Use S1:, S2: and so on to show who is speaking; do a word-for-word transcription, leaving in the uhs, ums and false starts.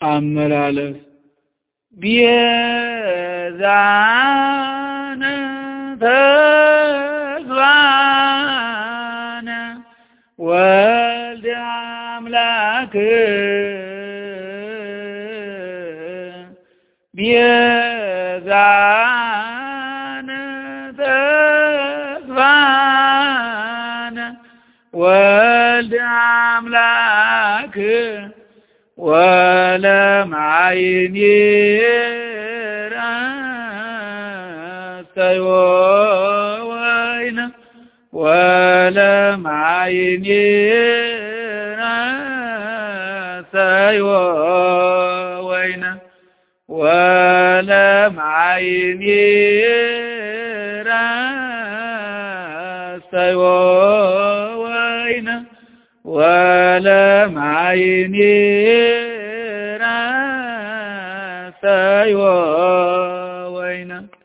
S1: አመላለስ ቤዛነ ተግባነ ወልደ አምላክ ቤዛነ ተግባነ ወልደ አምላክ ወለማይኒ ረሰዮ ወይነ ወለማይኒ ረሰዮ ወይነ ወለማይኒ ረሰዮ ወይነ ወለማይኒ ረሰዮ ወይነ